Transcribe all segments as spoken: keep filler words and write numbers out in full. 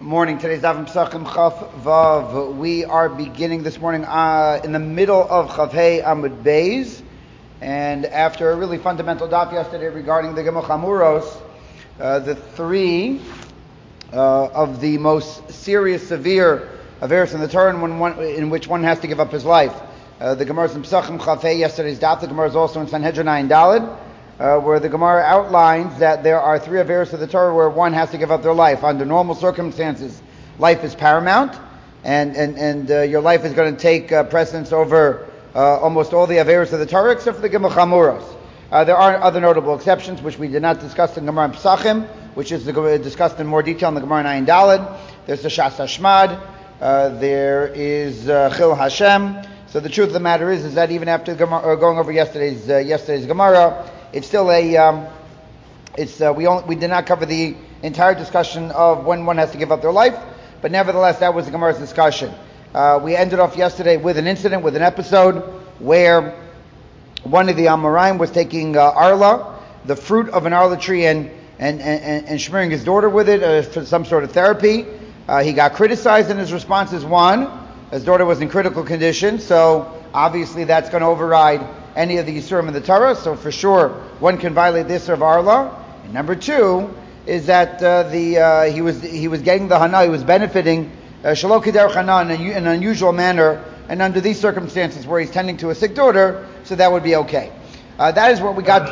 Morning. Today's Daf Pesachim Chaf Vav. We are beginning this morning uh, in the middle of Chaf Hey Amud Beis, and after a really fundamental daf yesterday regarding the Gemach Hamuros, uh, the three uh, of the most serious, severe averos in the Torah, in, one, in which one has to give up his life. Uh, the Gemara is in Pesachim Chaf Hey. Yesterday's daf. The Gemara is also in Sanhedrin nine Daled. Uh, where the Gemara outlines that there are three averos of the Torah where one has to give up their life. Under normal circumstances, life is paramount, and and, and uh, your life is going to take uh, precedence over uh, almost all the averos of the Torah, except for the Gemach Hamuros. Uh, there are other notable exceptions, which we did not discuss in Gemara Pesachim, which is the, discussed in more detail in the Gemara nine Daled. There's the Shas Hashmad. Uh, there is uh, Chil Hashem. So the truth of the matter is, is that even after the Gemara, uh, going over yesterday's uh, yesterday's Gemara, it's still a, um, it's uh, we only, we did not cover the entire discussion of when one has to give up their life, but nevertheless that was the Gemara's discussion. Uh, we ended off yesterday with an incident, with an episode where one of the Amoraim was taking uh, arla, the fruit of an arla tree, and and, and, and smearing his daughter with it uh, for some sort of therapy. Uh, he got criticized, and his response is one, his daughter was in critical condition, so obviously that's going to override any of the Yisurim in the Torah, so for sure one can violate this of Arla. And number two is that uh, the uh, he was he was getting the Hana, he was benefiting Shalom Kederech Hana in an unusual manner, and under these circumstances where he's tending to a sick daughter, so that would be okay. Uh, that is what we got.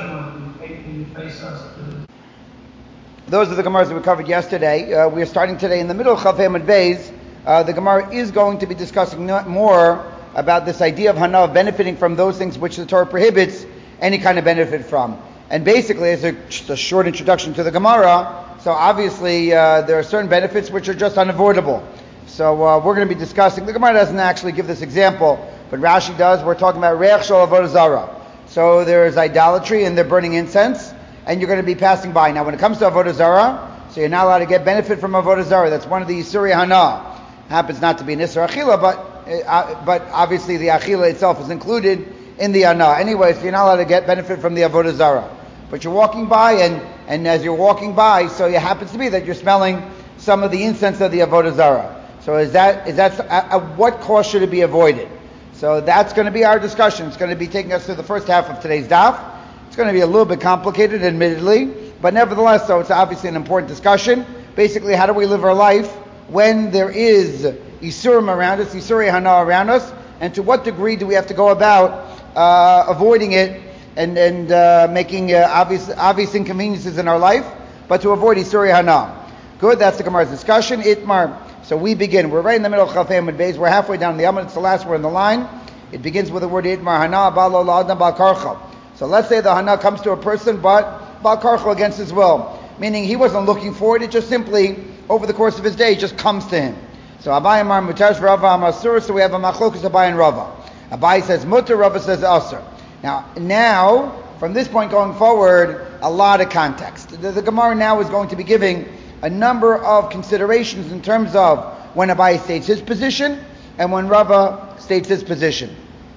Those are the Gemaras that we covered yesterday. Uh, we are starting today in the middle of Chaf Amud Beis. Uh, the Gemara is going to be discussing more about this idea of Hana, of benefiting from those things which the Torah prohibits any kind of benefit from. And basically, as a, just a short introduction to the Gemara, so obviously uh, there are certain benefits which are just unavoidable. So uh, we're going to be discussing, the Gemara doesn't actually give this example, but Rashi does. We're talking about Reach Shel Avodah Zarah. So there is idolatry and they're burning incense, and you're going to be passing by. Now when it comes to Avodah Zarah, so you're not allowed to get benefit from Avodah Zarah. That's one of the Yisuri Hana. Happens not to be an Isra Achila, but Uh, but obviously the Achila itself is included in the Ana. Anyway, so you're not allowed to get benefit from the Avodah Zarah. But you're walking by, and, and as you're walking by, so it happens to be that you're smelling some of the incense of the Avodah Zarah. So is that, is that, at, at what cost should it be avoided? So that's going to be our discussion. It's going to be taking us through the first half of today's daf. It's going to be a little bit complicated, admittedly, but nevertheless, so it's obviously an important discussion. Basically, how do we live our life when there is Yisurim around us, Yisuri Hana around us, and to what degree do we have to go about uh, avoiding it and, and uh, making uh, obvious obvious inconveniences in our life, but to avoid Yisuri Hana. Good, that's the Gemara's discussion. Itmar. So we begin. We're right in the middle of Chaf Amud Beis. We're halfway down the Amud. It's the last word in the line. It begins with the word Itmar Hana Balo La'adam Bal Karchel. So let's say the Hana comes to a person, but Bal Karchel against his will, meaning he wasn't looking for it. It just simply, over the course of his day, just comes to him. So Abai Amar Mutash Rava Amar Surah, so we have a machlokus Abai and Rava. Abai says Mutar, Rava says Asur. Now, now, from this point going forward, a lot of context. The, the Gemara now is going to be giving a number of considerations in terms of when Abai states his position and when Rava states his position.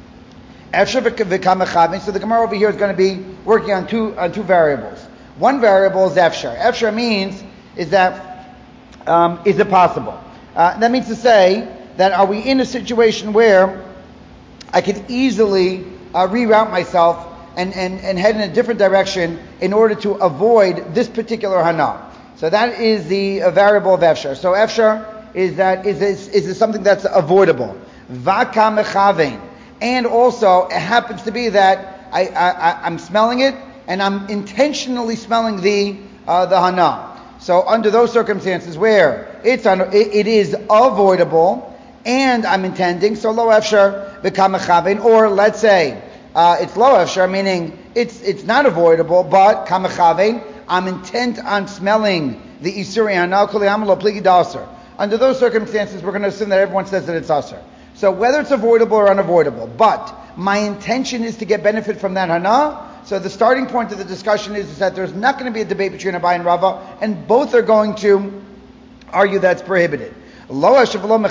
So the Gemara over here is going to be working on two on two variables. One variable is Efshar. Efshar means is that um, is it possible? Uh, that means to say that are we in a situation where I can easily uh, reroute myself and, and, and head in a different direction in order to avoid this particular Hana. So that is the uh, variable of Efshar. So Efshar is that is is, is this something that's avoidable. Vaka mechavein. And also it happens to be that I, I, I'm smelling it and I'm intentionally smelling the uh, the Hana. So under those circumstances where it's un, it, it is avoidable and I'm intending, so lo efshar v'kam mechavein, or let's say uh, it's lo efshar, meaning it's it's not avoidable, but kam mechavein, I'm intent on smelling the isuri hana kol yam lo pligi daser. Under those circumstances, we're going to assume that everyone says that it's aser. So whether it's avoidable or unavoidable, but my intention is to get benefit from that hana. So the starting point of the discussion is, is that there's not going to be a debate between Abai and Rava, and both are going to argue that's prohibited. Now let's say it's lo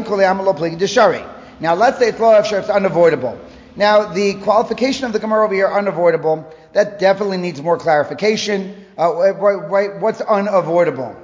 efshar, it's unavoidable. Now the qualification of the Gemara over here, unavoidable, that definitely needs more clarification. Uh, what's unavoidable?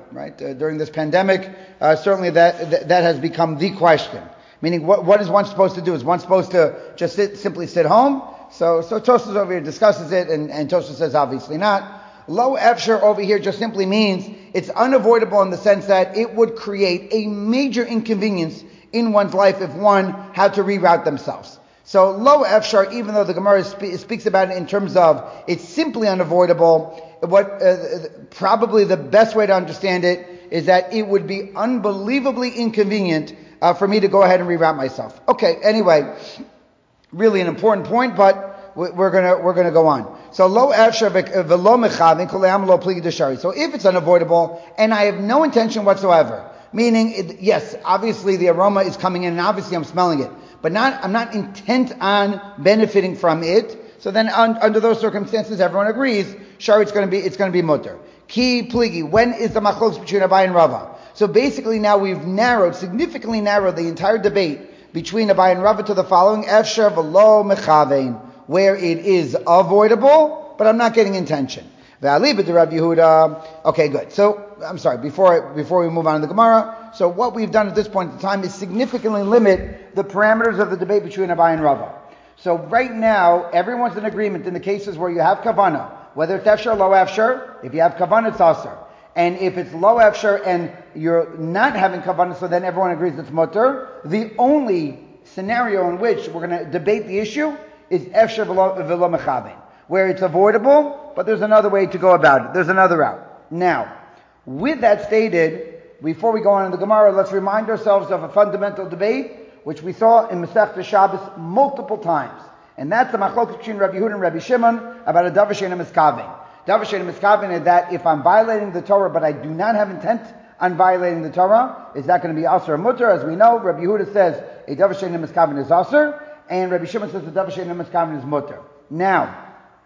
right? Uh, during this pandemic, uh, certainly that, that that has become the question. Meaning, what what is one supposed to do? Is one supposed to just sit, simply sit home? So so Tosfos over here discusses it, and, and Tosfos says obviously not. Lo efshar over here just simply means it's unavoidable in the sense that it would create a major inconvenience in one's life if one had to reroute themselves. So lo efshar, even though the Gemara spe- speaks about it in terms of it's simply unavoidable, what uh, probably the best way to understand it is that it would be unbelievably inconvenient uh, for me to go ahead and reroute myself. Okay, anyway, really an important point, but we're gonna we're gonna go on. So lo efshar v'lo mechavin koleam lo pligi deshari. So if it's unavoidable and I have no intention whatsoever, meaning it, yes, obviously the aroma is coming in and obviously I'm smelling it, but not I'm not intent on benefiting from it. So then un, under those circumstances, everyone agrees, shari it's going to be it's going to be mutter. Ki pligi. When is the machlokes between Abai and Rava? So basically now we've narrowed significantly narrowed the entire debate between Abai and Rava to the following: efshar v'lo mechavein, where it is avoidable, but I'm not getting intention. V'alibah de Rav Yehuda. Okay, good. So, I'm sorry, before before we move on to the Gemara, so what we've done at this point in time is significantly limit the parameters of the debate between Abai and Rava. So right now, everyone's in agreement in the cases where you have kavanah, whether it's efshar or lo efshar. If you have kavanah, it's aser. And if it's lo efshar and you're not having kavanah, so then everyone agrees it's mutter. The only scenario in which we're going to debate the issue is efshar v'lo mechavein, where it's avoidable, but there's another way to go about it. There's another route. Now, with that stated, before we go on in the Gemara, let's remind ourselves of a fundamental debate, which we saw in Masechta Shabbos multiple times. And that's the machlokes between Rabbi Yehuda and Rabbi Shimon about a davar she'eino miskaven. Davar she'eino miskaven is that if I'm violating the Torah, but I do not have intent on violating the Torah, is that going to be aser or mutter? As we know, Rabbi Yehuda says a davar she'eino miskaven is aser, and Rabbi Shimon says the davar she'eino miskaven is mutter. Now,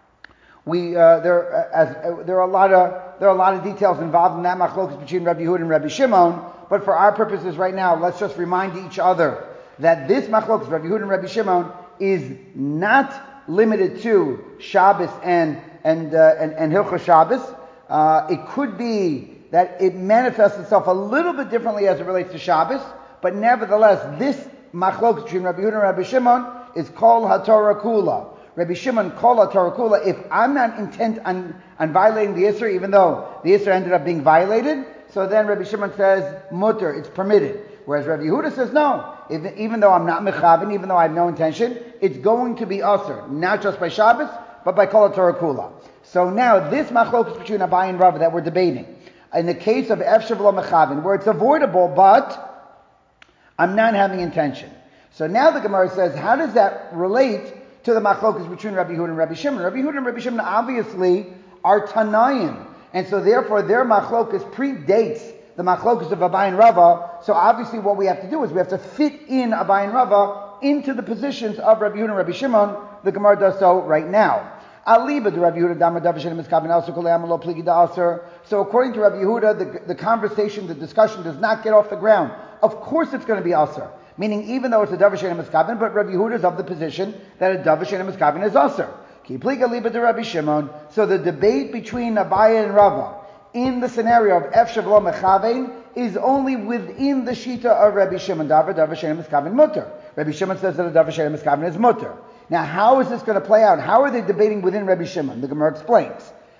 we uh, there uh, as uh, there are a lot of there are a lot of details involved in that machlokes between Rabbi Yehuda and Rabbi Shimon, but for our purposes right now, let's just remind each other that this machlokes Rabbi Yehuda and Rabbi Shimon is not limited to Shabbos and and uh, and, and Hilchos Shabbos. Uh, it could be that it manifests itself a little bit differently as it relates to Shabbos, but nevertheless, this machlokes between Rabbi Yehuda and Rabbi Shimon is called HaTorah Kula. Rabbi Shimon called HaTorah Kula. If I'm not intent on, on violating the Isser, even though the Isser ended up being violated, so then Rabbi Shimon says mutter, it's permitted. Whereas Rabbi Yehuda says no. If, even though I'm not mechaven, even though I have no intention, it's going to be aser, not just by Shabbos, but by Kol HaTorah Kula. So now this machlokes between Abai and Rava that we're debating, in the case of efshar v'lo mechaven, where it's avoidable, but I'm not having intention. So now the Gemara says, how does that relate to the machlokes between Rabbi Yehuda and Rabbi Shimon? Rabbi Yehuda and Rabbi Shimon obviously are Tanayim, and so therefore their machlokes predates the machlokes of Abai and Rava. So obviously what we have to do is we have to fit in Abai and Rava into the positions of Rabbi Yehuda and Rabbi Shimon. The Gemara does so right now. Aliba de Rabbi Yehuda dama davar she'eino miskaven aser kol hayam lo pligi da'aser. So according to Rabbi Yehuda, the, the conversation, the discussion does not get off the ground. Of course it's going to be aser. Meaning even though it's a davar she'eino miskaven, but Rabbi Yehuda is of the position that a davar she'eino miskaven is aser. Ki pliga aliba de Rabbi Shimon. So the debate between Abai and Rava in the scenario of efshar v'lo mechavein is only within the shita of Rabbi Shimon. Davar davar she'eino miskaven mutter. Rabbi Shimon says that a davar she'eino miskaven is mutter. Now, how is this going to play out? How are they debating within Rabbi Shimon? The Gemara explains.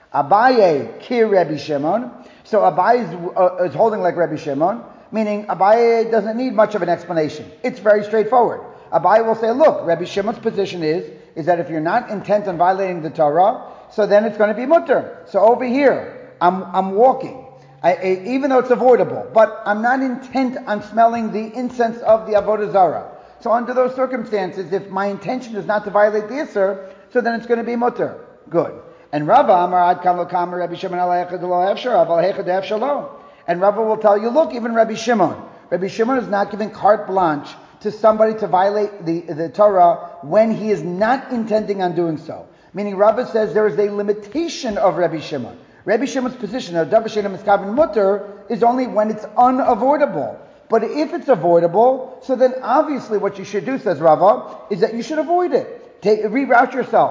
Abaye kir Rabbi Shimon. So Abaye is, uh, is holding like Rabbi Shimon, meaning Abaye doesn't need much of an explanation. It's very straightforward. Abaye will say, look, Rabbi Shimon's position is, is that if you're not intent on violating the Torah, so then it's going to be mutter. So over here, I'm, I'm walking. I, I, even though it's avoidable, but I'm not intent on smelling the incense of the Avodah Zarah. So under those circumstances, if my intention is not to violate the Isser, so then it's going to be mutter. Good. And Rava Amar Ad Kan Lo Kamer Rabbi Shimon Ala Echad Lo Efshar Aval Hechad Efshar Lo. And Rava will tell you, look, even Rabbi Shimon, Rabbi Shimon is not giving carte blanche to somebody to violate the, the Torah when he is not intending on doing so. Meaning Rava says there is a limitation of Rabbi Shimon. Rabbi Shimon's position of davar she'eino miskaven mutter is only when it's unavoidable. But if it's avoidable, so then obviously what you should do, says Rava, is that you should avoid it. Take, reroute yourself.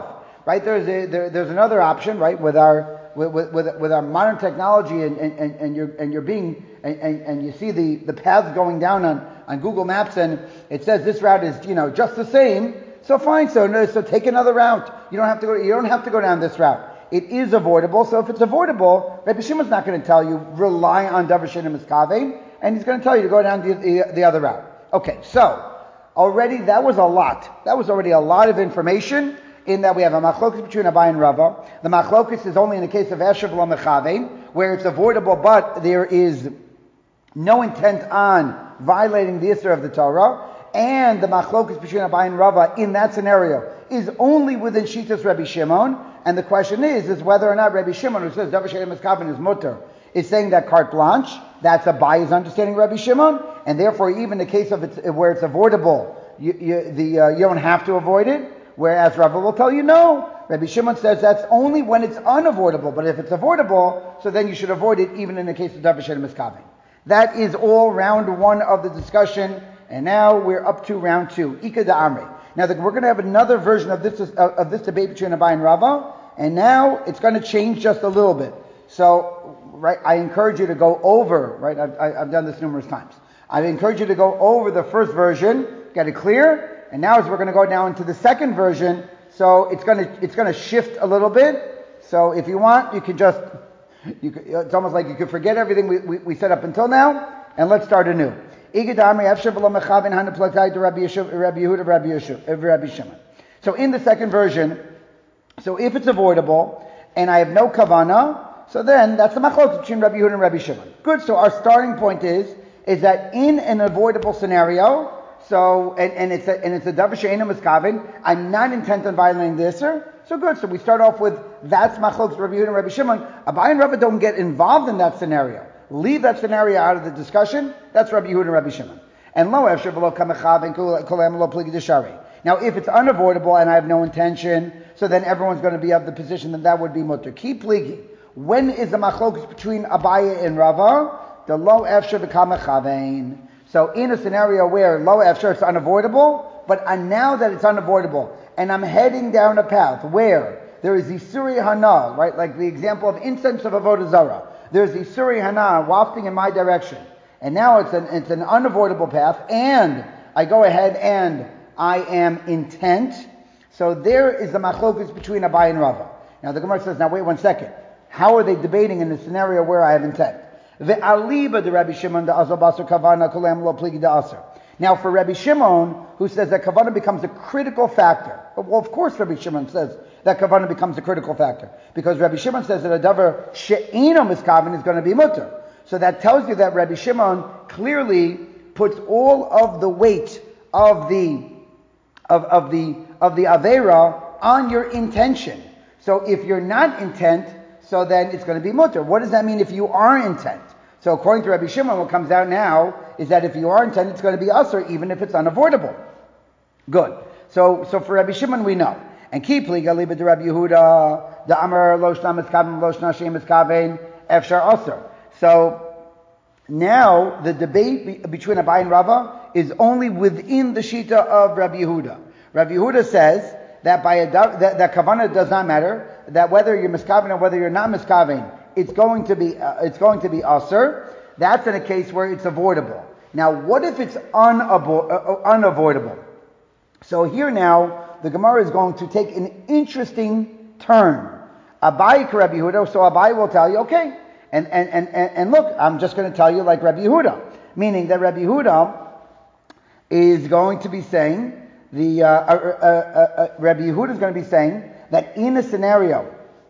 right? There's a, there, there's another option, right? With our with with, with our modern technology, and, and, and you're and you're being and, and, and you see the, the paths going down on, on Google Maps, and it says this route is, you know, just the same. So fine, so no, so take another route. You don't have to go. You don't have to go down this route. It is avoidable. So if it's avoidable, Rabbi Shimon's not going to tell you rely on Davar She'eino Miskaven, and he's going to tell you to go down the, the, the other route. Okay, so already that was a lot. That was already a lot of information. In that we have a machlokus between Abai and Rava. The machlokus is only in the case of Esher v'lo Mechaven, where it's avoidable, but there is no intent on violating the Isser of the Torah. And the machlokus between Abai and Rava in that scenario is only within Shitas Rabbi Shimon. And the question is, is whether or not Rabbi Shimon, who says Davar She'eino Miskaven is mutter, is saying that carte blanche. That's Abai's understanding, Rabbi Shimon, and therefore even the case of it's, where it's avoidable, you, you, the, uh, you don't have to avoid it. Whereas Rava will tell you no. Rabbi Shimon says that's only when it's unavoidable. But if it's avoidable, so then you should avoid it even in the case of Davar She'eino Miskaven. That is all round one of the discussion. And now we're up to round two. Ika da'amri. Now the, we're going to have another version of this of, of this debate between Abai and Rava. And now it's going to change just a little bit. So, right, I encourage you to go over, right, I've, I've done this numerous times. I encourage you to go over the first version, get it clear. And now as we're going to go down to the second version, so it's going to it's going to shift a little bit. So if you want, you can just, you can, it's almost like you could forget everything we, we, we set up until now, and let's start anew. So in the second version, so if it's avoidable, and I have no kavana, so then that's the machlokes between Rabbi Yehuda and Rabbi Shimon. Good, so our starting point is, is that in an avoidable scenario, so, and, and it's a, and it's a Davar She'eino Miskaven, I'm not intent on violating the Isser. So good. So we start off with, that's Machlokes Rabbi Yehuda and Rabbi Shimon. Abai and Rava don't get involved in that scenario. Leave that scenario out of the discussion. That's Rabbi Yehuda and Rabbi Shimon. And lo efshar v'lo kamechaven kolem lo pligi d'shari. Now if it's unavoidable and I have no intention, so then everyone's going to be of the position that that would be mutter. Ki pligi. When is the Machlokes between Abai and Rava? The lo efshar v'kamechaven. So in a scenario where lo efshar, it's unavoidable, but uh, now that it's unavoidable, and I'm heading down a path where there is Isuri Hana, right, like the example of incense of Avodah Zarah. There's Isuri Hana wafting in my direction, and now it's an it's an unavoidable path, and I go ahead and I am intent. So there is the machlokus between Abai and Rava. Now the Gemara says, now wait one second. How are they debating in a scenario where I have intent? Ve'aliba de Rabbi Shimon da azal basar kavana kolem lo pligi da aser. Now for Rabbi Shimon, who says that kavana becomes a critical factor. Well, of course Rabbi Shimon says that kavana becomes a critical factor. Because Rabbi Shimon says that a davar she'eino miskaven is going to be mutter. So that tells you that Rabbi Shimon clearly puts all of the weight of the of, of the of the avera on your intention. So if you're not intent, so then it's going to be mutter. What does that mean if you are intent? So according to Rabbi Shimon, what comes out now is that if you are intent, it's going to be usher, even if it's unavoidable. Good. So so for Rabbi Shimon, we know. And keep liga liba de Rabbi Yehuda, the Amar lo shna miskaven lo shna she'eino miskaven efshar usher. So now the debate be, between Abai and Rava is only within the shita of Rabbi Yehuda. Rabbi Yehuda says that by a that, that kavana does not matter. That whether you're miskaven or whether you're not miskaven, it's going to be uh, it's going to be aser. That's in a case where it's avoidable. Now, what if it's unavo- uh, unavoidable? So here now, the Gemara is going to take an interesting turn. Abai to Rabbi Yehuda, so Abai will tell you, okay, and and and and look, I'm just going to tell you like Rabbi Yehuda, meaning that Rabbi Yehuda is going to be saying the uh, uh, uh, uh, Rabbi Yehuda is going to be saying that in a scenario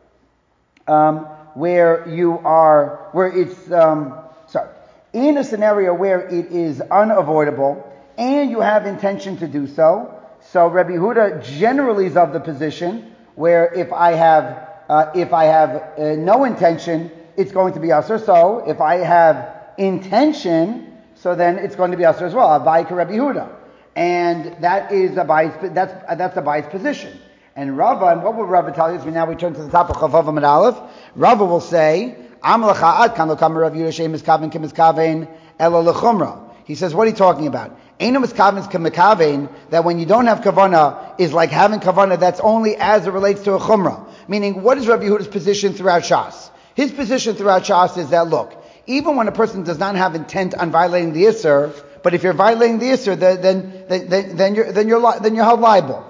um, where you are, where it's, um, sorry, in a scenario where it is unavoidable and you have intention to do so, so Rabbi Yehuda generally is of the position where if I have, uh, if I have uh, no intention, it's going to be usher. So if I have intention, so then it's going to be usher as well. Abai to Rabbi Yehuda, and that is Abai's, that's that's Abai's position. And Rava, and what will Rava tell you? As we now we turn to the top of Chavav Amud Aleph, Rava will say, Am lacha ad kan lo kamer Rav Yehuda she'ein miskaven kemiskaven elo lechumra. He says, what are you talking about? Eino miskaven is kemikaven, that when you don't have kavana, is like having kavanah that's only as it relates to a chumrah. Meaning, what is Rabbi Yehuda's position throughout Shas? His position throughout Shas is that, look, even when a person does not have intent on violating the Isser, but if you're violating the Isser, then, then, then, then you're, then you're, li- then you're held liable.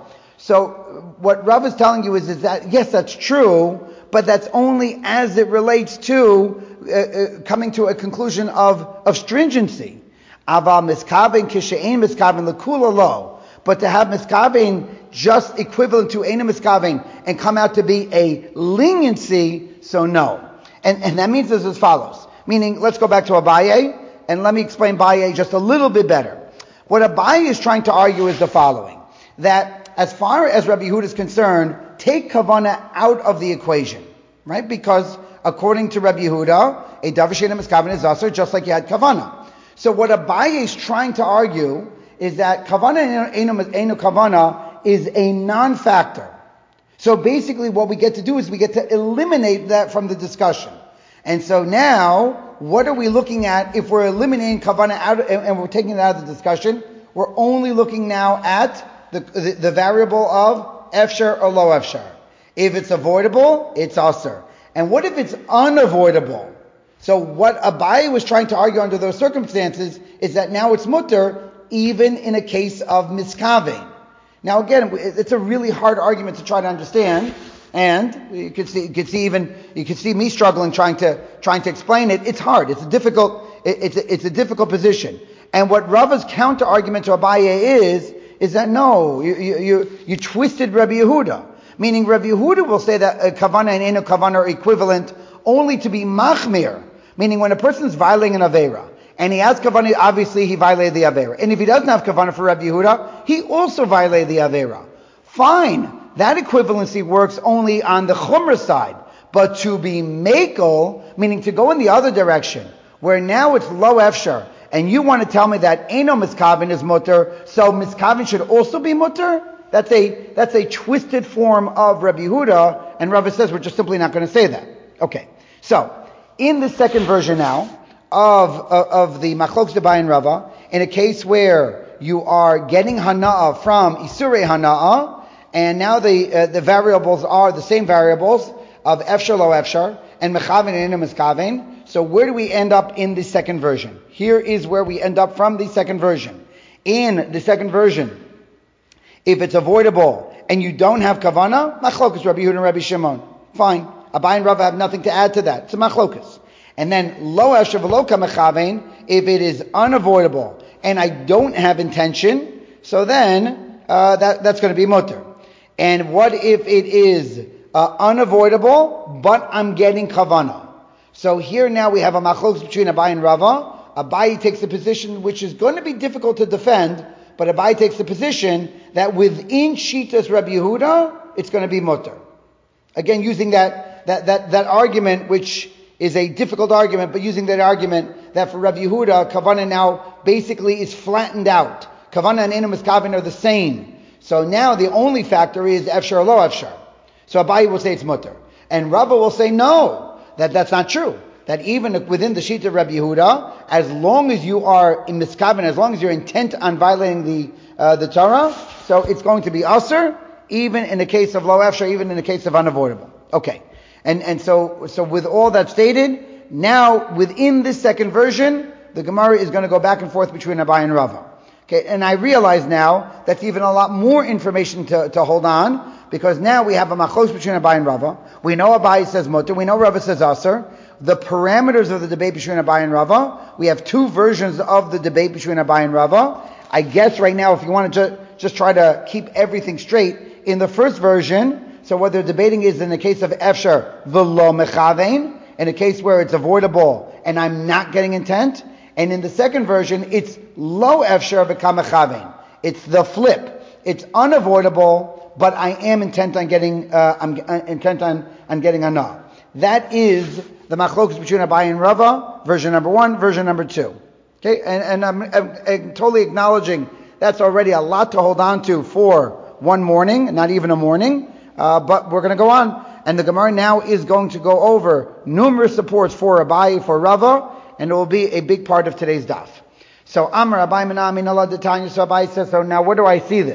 So, what Rav is telling you is, is that, yes, that's true, but that's only as it relates to uh, uh, coming to a conclusion of, of stringency. Ava miskaven kishein miskaven lekula lo. But to have miskaven just equivalent to eina miskaven and come out to be a leniency, so no. And, and that means this as follows. Meaning, let's go back to Abaye, and let me explain Abaye just a little bit better. What Abaye is trying to argue is the following. That as far as Rabbi Yehuda is concerned, take kavanah out of the equation. Right? Because according to Rabbi Yehuda, a davar she'eino miskaven is aser, just like you had kavanah. So what Abaye is trying to argue is that kavanah and eino kavanah is a non-factor. So basically what we get to do is we get to eliminate that from the discussion. And so now, what are we looking at if we're eliminating kavanah out and, and we're taking it out of the discussion? We're only looking now at the, the, the variable of efshar or lo efshar. If it's avoidable, it's aser. And what if it's unavoidable? So what Abaye was trying to argue under those circumstances is that now it's mutter, even in a case of miskaven. Now again, it's a really hard argument to try to understand, and you could see, you could see even, you could see me struggling trying to, trying to explain it. It's hard. It's a difficult, it, it's a, it's a difficult position. And what Rava's counter argument to Abaye is, is that no, you, you, you, you twisted Rabbi Yehuda. Meaning Rabbi Yehuda will say that uh, kavanah and eino kavanah are equivalent only to be machmir. Meaning when a person is violating an avera, and he has kavanah, obviously he violated the avera. And if he doesn't have kavanah for Rabbi Yehuda, he also violated the avera. Fine. That equivalency works only on the chumrah side. But to be makel, meaning to go in the other direction, where now it's lo efshar, and you want to tell me that eino miskaven is mutter, so miskaven should also be mutter? That's a, that's a twisted form of Rabbi Yehuda, and Rava says we're just simply not going to say that. Okay. So, in the second version now, of, of, of the Machlokes Abaye and Rava, in a case where you are getting hana'ah from Isurei hana'ah, and now the uh, the variables are the same variables of efshar lo efshar, and mechaven and eino miskaven. So where do we end up in the second version? Here is where we end up from the second version. In the second version, if it's avoidable and you don't have kavanah, machlokas Rabbi Yehuda and Rabbi Shimon. Fine. Abaye and Rava have nothing to add to that. It's a machlokas. And then lo efshar v'lo kamechavein, if it is unavoidable and I don't have intention, so then uh, that that's going to be mutter. And what if it is uh, unavoidable but I'm getting kavanah? So here now we have a machlokas between Abaye and Rava. Abaye takes the position which is going to be difficult to defend, but Abaye takes the position that within Shitas Rabbi Yehuda, it's going to be mutter. Again, using that, that, that, that argument, which is a difficult argument, but using that argument that for Rabbi Yehuda, kavanah now basically is flattened out. Kavanah and eino miskaven are the same. So now the only factor is efshar or lo efshar. So Abaye will say it's mutter. And Rava will say no, that that's not true. That even within the sheet of Rabbi Yehuda, as long as you are in miskaven, as long as you're intent on violating the uh, the Torah, so it's going to be aser, even in the case of lo efshar, even in the case of unavoidable. Okay, and and so so with all that stated, now within this second version, the Gemara is going to go back and forth between Abaye and Rava. Okay, and I realize now that's even a lot more information to, to hold on, because now we have a machlos between Abaye and Rava. We know Abaye says mutter, we know Rava says aser. The parameters of the debate between Abaye and Rava, we have two versions of the debate between Abaye and Rava. I guess right now, if you want to ju- just try to keep everything straight, in the first version, so what they're debating is in the case of efshar v'lo mechavein, in a case where it's avoidable and I'm not getting intent. And in the second version, it's lo efshar v'kamechavein. It's the flip. It's unavoidable, but I am intent on getting, uh, I'm uh, intent on, on getting ana. That is the machlokas between Abaye and Rava, version number one, version number two. Okay, and, and I'm, I'm, I'm totally acknowledging that's already a lot to hold on to for one morning, not even a morning, uh, but we're going to go on. And the Gemara now is going to go over numerous supports for Abaye, for Rava, and it will be a big part of today's daf. So Amar Abaye Menami Nala Detanya, so Abaye says, so now where do I see this?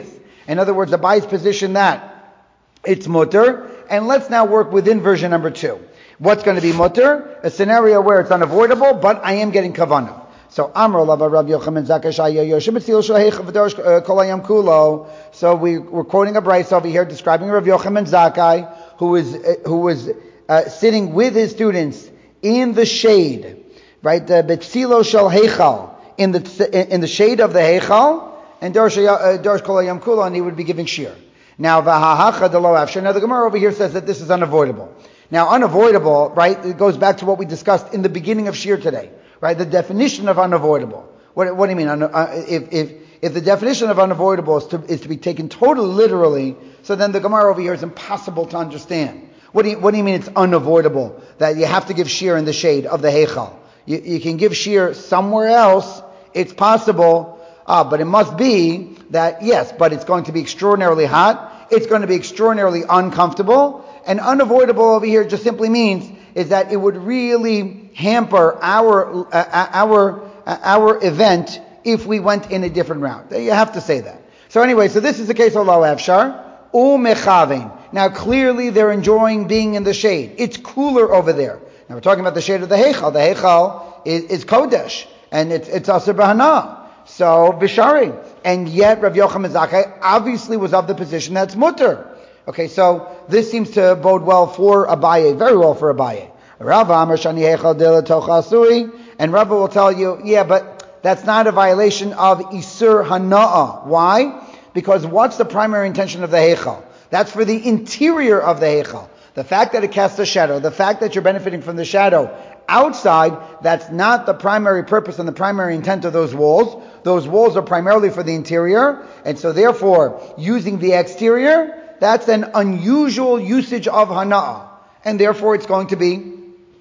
In other words, Abaye's position that it's mutter, and let's now work within version number two. What's going to be mutter? A scenario where it's unavoidable, but I am getting kavanah. So Amr Lava Rabbi Yochanan Zakashaya Yoshim Etzil Shahech V'Dorosh Kolayam Kulo. So we we're quoting a brayso over here describing Rabbi Yochanan Zakkai, who was uh, who was uh, sitting with his students in the shade, right? The Betzilo Shel Heichal, in the in the shade of the Heichal, and Dorosh Dorosh Kolayam Kulo, and he would be giving shir. Now V'Hahacha Delo Afshir. Now the Gemara over here says that this is unavoidable. Now unavoidable, right? It goes back to what we discussed in the beginning of shir today. Right, the definition of unavoidable. What, what do you mean? Uh, if, if, if the definition of unavoidable is to, is to be taken totally literally, so then the Gemara over here is impossible to understand. What do you, what do you mean it's unavoidable? That you have to give shear in the shade of the Heichal. You, you can give shear somewhere else, it's possible, uh, but it must be that, yes, but it's going to be extraordinarily hot, it's going to be extraordinarily uncomfortable, and unavoidable over here just simply means is that it would really hamper our uh, our uh, our event if we went in a different route. You have to say that. So anyway, so this is the case of lo efshar umechavein. Now clearly they're enjoying being in the shade. It's cooler over there. Now we're talking about the shade of the Heichal. The Heichal is, is kodesh and it's it's aser b'hana. So bishari, and yet Rav Yochanan Zakkai obviously was of the position that's mutter. Okay, so this seems to bode well for Abaye, very well for Abaye. Rava Amar Shani Heichal Dila Tocha Asui, and Rava will tell you, yeah, but that's not a violation of Isur Hana'a. Why? Because what's the primary intention of the Heichal? That's for the interior of the Heichal. The fact that it casts a shadow, the fact that you're benefiting from the shadow outside, that's not the primary purpose and the primary intent of those walls. Those walls are primarily for the interior, and so therefore, using the exterior, that's an unusual usage of hana'ah, and therefore it's going to be,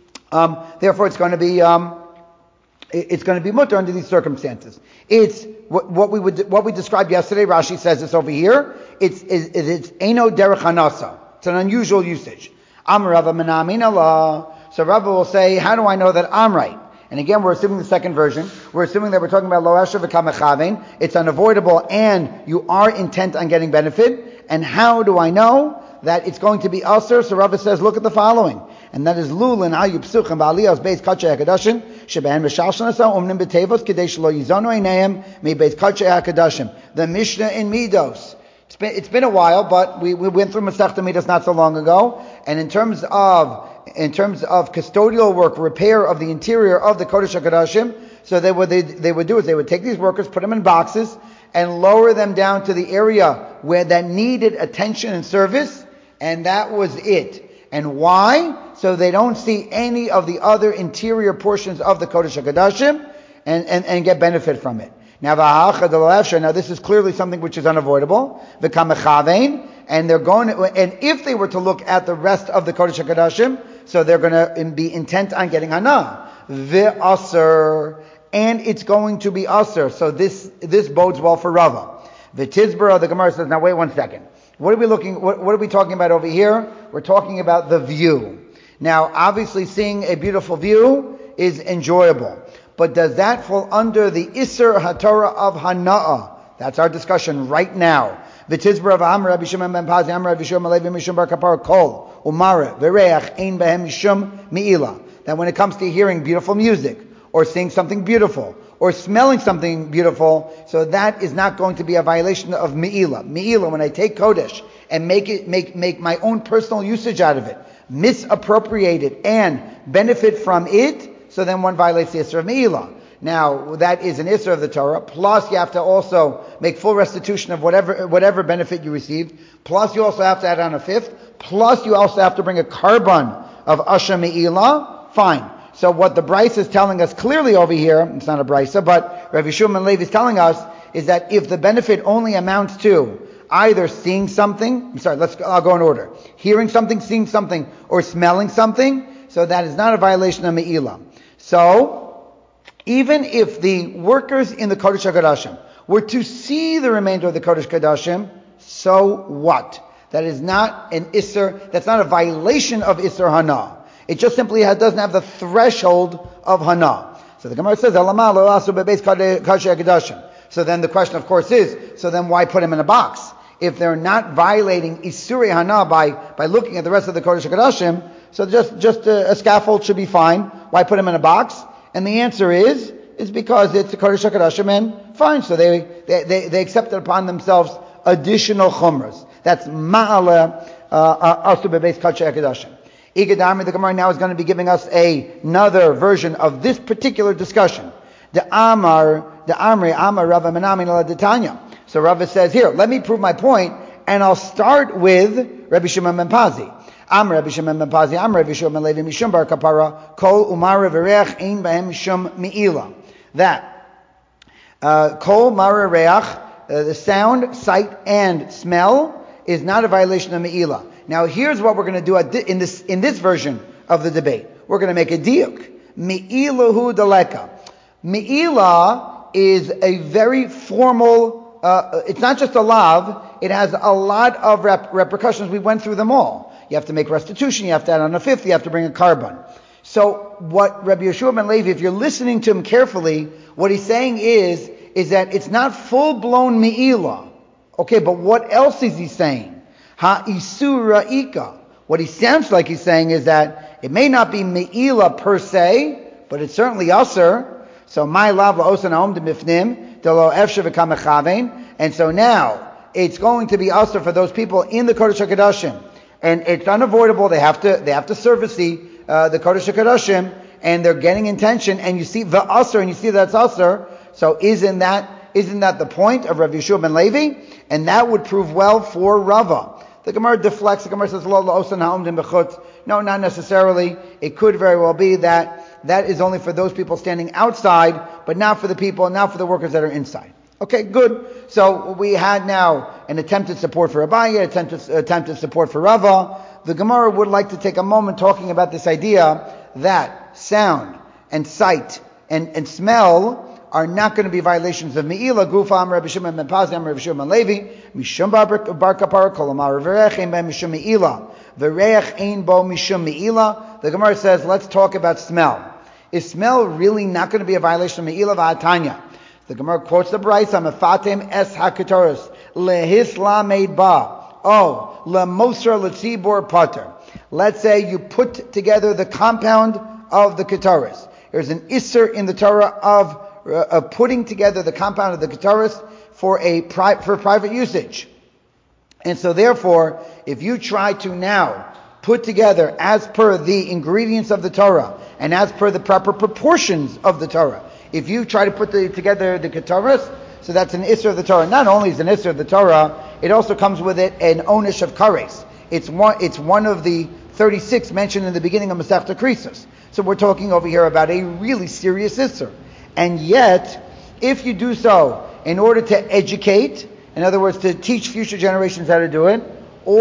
um, therefore it's going to be, um, it's going to be mutter under these circumstances. It's what, what we would, what we described yesterday. Rashi says this over here. It's it's, it's eno derech hanasa. It's an unusual usage. Am Rava menamin Allah. So Rava will say, how do I know that I'm right? And again, we're assuming the second version. We're assuming that we're talking about lo esher v'kamechavein. It's unavoidable, and you are intent on getting benefit. And how do I know that it's going to be aser? So Rava says, look at the following. And that is lulin ayub psuchim ba'aliyos beis kachei hakadashim sheben v'shalshan asa umnim b'tevos k'dei shelo yizono einayim mi beis kachei hakadashim. The Mishnah in Midos. It's been, it's been a while, but we, we went through Masechta Midos not so long ago. And in terms of in terms of custodial work, repair of the interior of the Kodesh HaKodashim, so they would they, they would do is they would take these workers, put them in boxes, and lower them down to the area where that needed attention and service, and that was it. And why? So they don't see any of the other interior portions of the Kodesh HaKodashim and, and, and get benefit from it. Now, now this is clearly something which is unavoidable. And they're going to, and if they were to look at the rest of the Kodesh HaKodashim, so they're going to be intent on getting hana. Ve'aser, and it's going to be aser. So this this bodes well for Rava. The Tizbara, the Gemara says, now wait one second. What are we looking? What, what are we talking about over here? We're talking about the view. Now, obviously, seeing a beautiful view is enjoyable, but does that fall under the Isser HaTorah of Hana'ah? That's our discussion right now. V'tizbara of Amr Rabbi Shimon ben Pazi Amr Rabbi Shimon Levi Mishum Bar Kapar Kol Umara V'Reach Ein Behem Mishum Mi'ila. That when it comes to hearing beautiful music or seeing something beautiful or smelling something beautiful, so that is not going to be a violation of Mi'ila. Mi'ila, when I take Kodesh and make it make make my own personal usage out of it, misappropriate it and benefit from it, so then one violates the Isser of Mi'ila. Now, that is an Isser of the Torah, plus you have to also make full restitution of whatever whatever benefit you received, plus you also have to add on a fifth, plus you also have to bring a carbon of Asher Me'ilah. Fine. So what the Brisa is telling us clearly over here, it's not a Brisa, but Rabbi Shimon Levi is telling us, is that if the benefit only amounts to either seeing something, I'm sorry, let's I'll go in order, hearing something, seeing something, or smelling something, so that is not a violation of Me'ilah. So, even if the workers in the Kodesh HaKodashim were to see the remainder of the Kodesh HaKodashim, so what? That is not an Isser, that's not a violation of Isser Hana. It just simply has, doesn't have the threshold of Hana. So the Gemara says, so then the question of course is, so then why put him in a box? if they're not violating Isurei Hana by, by looking at the rest of the Kodesh HaKodashim, so just, just a, a scaffold should be fine. Why put them in a box? And the answer is, is because it's the Kodesh HaKodashim, and fine. So they, they, they, they accepted upon themselves additional chumras. That's Ma'ala Asu Bebeis Kodesh HaKodashim. Igadami, the Gemara now is going to be giving us a, another version of this particular discussion. The Amar, the Amri, Amar Rava Menami La Detanya. So Rava says, here, let me prove my point, and I'll start with Rabbi Shimon ben Pazi. Am Rabbi Shimon ben Pazi, Am Rabbi Shimon ben Levi Mishum Bar Kapara, Kol Umar V'Reach Ein Bahem Mishum Me'ila. That uh, Kol Mara Reach, uh, the sound, sight, and smell is not a violation of Me'ila. Now here's what we're going to do at di- in this in this version of the debate. We're going to make a diuk. Me'ilahu daleka. Me'ila is a very formal, uh, it's not just a lav, it has a lot of rep- repercussions. We went through them all. You have to make restitution, you have to add on a fifth, you have to bring a carbon. So what Rabbi Yeshua ben Levi, if you're listening to him carefully, what he's saying is, is that it's not full-blown me'ila. Okay, but what else is he saying? Ha-isura ika. What he sounds like he's saying is that it may not be me'ila per se, but it's certainly usher. So my lav la'osan ha'om de mifnim, de lo efshe v'kamechavein. And so now, it's going to be usher for those people in the Kodesh HaKodashim. And it's unavoidable, they have to, they have to service the, uh, the Kodesh HaKodashim, and they're getting intention, and you see the usher, and you see that's usher. So isn't that, isn't that the point of Rav Yeshua ben Levi? And that would prove well for Rava. The Gemara deflects, the Gemara says, Lo la'osan ha'om de mechutz. No, not necessarily. It could very well be that that is only for those people standing outside, but not for the people, not for the workers that are inside. Okay, good. So we had now an attempted support for Abaye, attempted, attempted support for Rava. The Gemara would like to take a moment talking about this idea that sound and sight and, and smell are not going to be violations of Me'ila. Gufa Am Rabbi Shimon ben Pazi Am Rabbi Shimon ben Levi Mishum Bar Kapara Kol Amar V'Reach Ein Bo Mishum Me'ila V'Reach Ein Bo Mishum Me'ila. The Gemara says, let's talk about smell. Is smell really not going to be a violation of Me'ila v'Atanya? The Gemara quotes the Brayso, Mefatem es haketoros lehisla made ba oh lemosra letzibor pater. Let's say you put together the compound of the ketoros. There's an isser in the Torah of uh, of putting together the compound of the ketoros for a pri- for private usage. And so therefore, if you try to now put together as per the ingredients of the Torah and as per the proper proportions of the Torah, if you try to put the, together the ketoros, so that's an isser of the Torah. Not only is an isser of the Torah, it also comes with it an onish of kares. It's one, it's one of the thirty-six mentioned in the beginning of Masechta Krisos. So we're talking over here about a really serious isser. And yet, if you do so in order to educate, in other words, to teach future generations how to do it,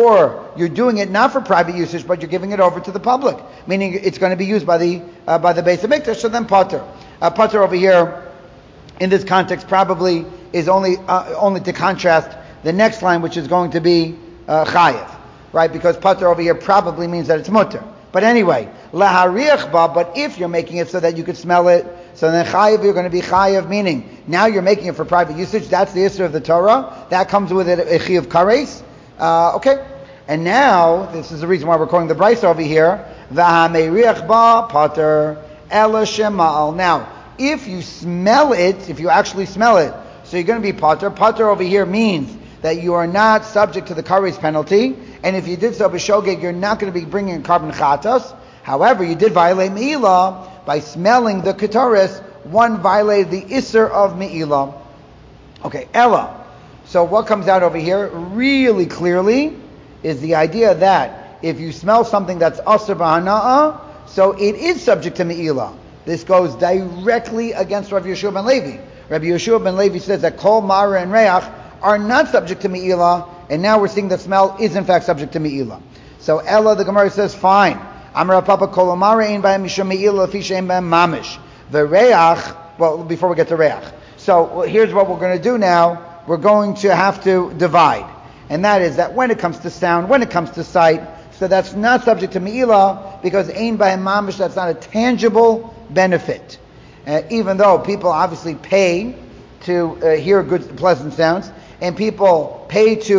or you're doing it not for private usage, but you're giving it over to the public, meaning it's going to be used by the uh, by the Beis HaMikdash, so then pater. Uh, pater over here, in this context, probably is only uh, only to contrast the next line, which is going to be uh, chayev, right? Because pater over here probably means that it's mutter. But anyway, lahariach ba. But if you're making it so that you could smell it, so then chayev, you're going to be chayev, meaning now you're making it for private usage. That's the issur of the Torah. That comes with it a chiyuv kares. Uh, okay, and now this is the reason why we're calling the Brayso over here. V'hameriach ba pater ela shemal. Now, if you smell it, if you actually smell it, so you're going to be pater. Pater over here means that you are not subject to the kares penalty, and if you did so b'shogeg, you're not going to be bringing in carbon chatas. However, you did violate me'ilah by smelling the ketoros. One violated the isser of me'ilah. Okay, ela. So what comes out over here really clearly is the idea that if you smell something that's asr b'hana'ah, so it is subject to me'ilah. This goes directly against Rav Yeshua ben Levi. Rabbi Yeshua ben Levi says that kol, mara, and reach are not subject to me'ilah, and now we're seeing that smell is in fact subject to me'ilah. So Ella, the Gemara says, fine. Amar Papa kol mara ein b'hem mishum me'ilah fi she'en b'hem mamish. The reach, well, before we get to reach. So well, here's what we're going to do now. We're going to have to divide. And that is that when it comes to sound, when it comes to sight, so that's not subject to me'ilah, because ein b'hem mamish, that's not a tangible benefit. Uh, even though people obviously pay to uh, hear good, pleasant sounds, and people pay to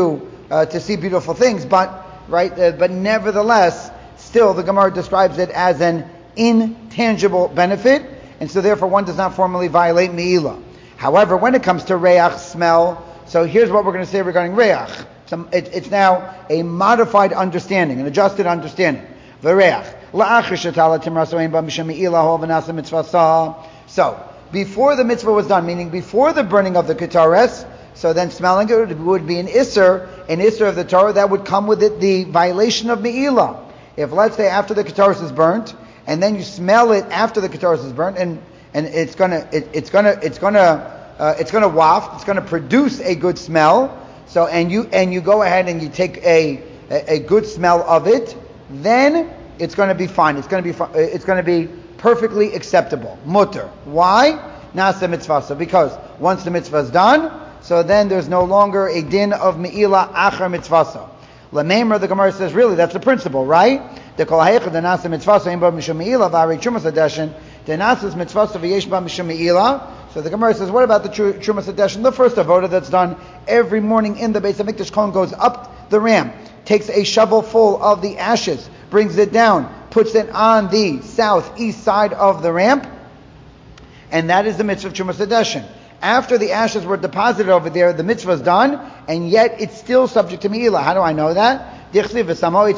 uh, to see beautiful things, but right, uh, but nevertheless, still the Gemara describes it as an intangible benefit, and so therefore one does not formally violate me'ilah. However, when it comes to reach, smell, so here's what we're going to say regarding reach. So it, it's now a modified understanding, an adjusted understanding. V'reach. So, before the mitzvah was done, meaning before the burning of the ketares, so then smelling it would be an isser, an isser of the Torah that would come with it the violation of me'ilah. If let's say after the ketares is burnt, and then you smell it after the ketares is burnt, and and it's gonna it, it's gonna it's gonna uh, it's gonna waft, it's gonna produce a good smell. So and you and you go ahead and you take a a, a good smell of it, then it's going to be fine. It's going to be it's going to be perfectly acceptable. Mutter. Why? Nasa mitzvah. Because once the mitzvah is done, so then there's no longer a din of me'ilah achar mitzvah. Lameimer, the Gemara says, really, that's the principle, right? The kol ha'echad the nasa mitzvah ein ba mishum me'ilah v'arei trumas hadeshin the nasa's mitzvah v'yesh ba mishum me'ilah. So the Gemara says, what about the trumas hadeshin, the first avoda that's done every morning in the Beis Hamikdash? Kohen goes up the ramp, takes a shovel full of the ashes, brings it down, puts it on the southeast side of the ramp, and that is the mitzvah of Trumas Hadeshin. After the ashes were deposited over there, the mitzvah is done, and yet it's still subject to me'ilah. How do I know that? So we're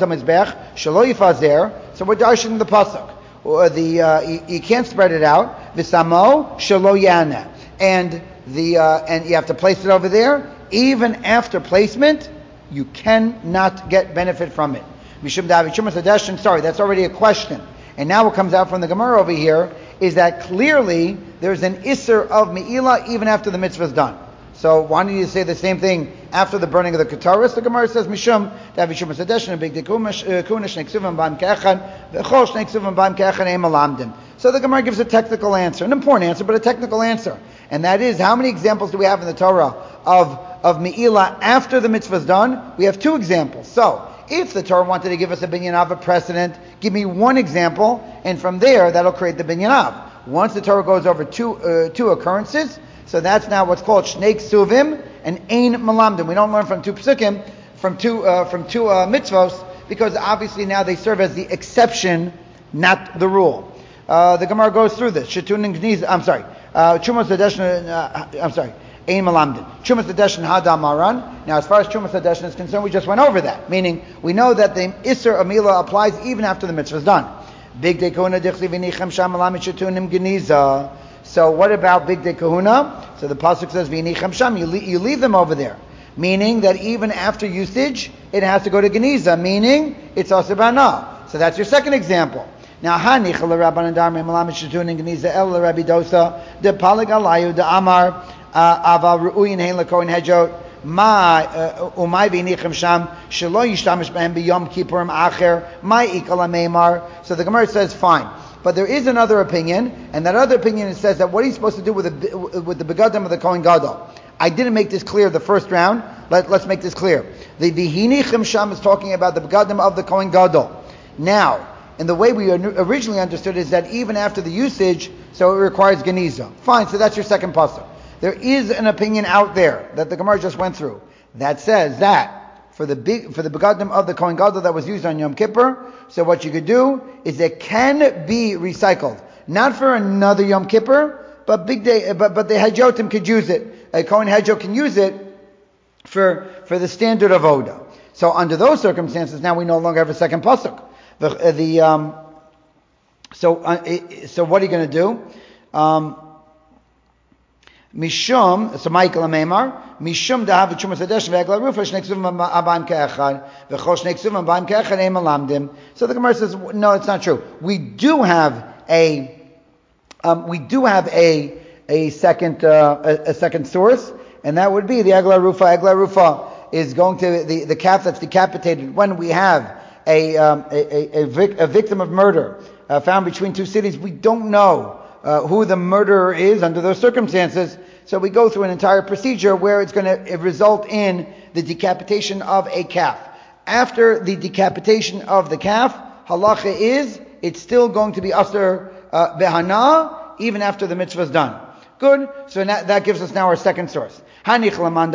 darshaning the pasuk. Or the uh, you, you can't spread it out. V'samo shelo yana, and the uh, and you have to place it over there. Even after placement, you cannot get benefit from it. Mishum davi trumas hadeshin. Sorry, that's already a question. And now what comes out from the Gemara over here is that clearly there's an isser of me'ilah even after the mitzvah is done. So why don't you say the same thing after the burning of the ketaris? The Gemara says Mishum davi trumas hadeshin big dekumash kunish neksuvim b'am ke'echad v'chol shnei ksuvim b'am ke'echad ein malamdim. So the Gemara gives a technical answer, an important answer, but a technical answer, and that is how many examples do we have in the Torah of of me'ilah after the mitzvah is done? We have two examples. So if the Torah wanted to give us a binyan av, a precedent, give me one example, and from there, that'll create the binyan av. Once the Torah goes over two uh, two occurrences, so that's now what's called shnei ksuvim and ein malamdim. We don't learn from two psukim, from two uh, from two uh, mitzvos, because obviously now they serve as the exception, not the rule. Uh, the Gemara goes through this. Shetun and Gniz, I'm sorry. Chumas Hadeshin, I'm sorry. Ein malamdim. Chumas Hadeshin hadam maran. Now, as far as Chumas Hadeshin is concerned, we just went over that. Meaning, we know that the Isser of Me'ilah applies even after the mitzvah is done. Big Day Kahuna dichli v'nichem sham malamit shetunim geniza. So, what about Big Day Kahuna? So the pasuk says v'nichem sham. You leave, you leave them over there. Meaning that even after usage, it has to go to geniza. Meaning, it's asibana. So that's your second example. Now, hanich l'rabbanan darmei malamit shetunim geniza el l'Rabbi Dosa de palig alayu de amar. Ava ru'uyin hein lekohen hejot ma umay v'nichem sham shelo yishtamish b'hem b'yom kippurim acher ma ikal meimar. So the Gemara says fine, but there is another opinion, and that other opinion says that what are you supposed to do with the with the begadim of the Kohen Gadol? I didn't make this clear the first round. Let, let's make this clear. The v'hinichem sham is talking about the begadim of the Kohen Gadol. Now, and the way we originally understood is that even after the usage, so it requires geniza. Fine, so that's your second pasuk. There is an opinion out there that the Gemara just went through that says that for the big for the begadim of the Kohen Gadol that was used on Yom Kippur, so what you could do is it can be recycled, not for another Yom Kippur, but big day, but but the Hajotim could use it. A Kohen Hajot can use it for for the standard of Oda. So under those circumstances, now we no longer have a second pasuk. The the um, so uh, so what are you going to do? Um, Mishum, so Michael Amemar, Mishum dahav chumas hadesh ve'egla rufa shnei ksuvim abayim ke'echad v'chol shnei ksuvim abayim ke'echad ein malamdim. So the Gemara says, no, it's not true. We do have a, um, we do have a a second uh, a, a second source, and that would be the egla rufa. Egla rufa is going to the, the calf that's decapitated when we have a um, a, a, a, vic, a victim of murder uh, found between two cities. We don't know Uh, who the murderer is under those circumstances. So we go through an entire procedure where it's going to result in the decapitation of a calf. After the decapitation of the calf, halacha is, it's still going to be asr uh, behana, even after the mitzvah is done. Good. So that, that gives us now our second source. So the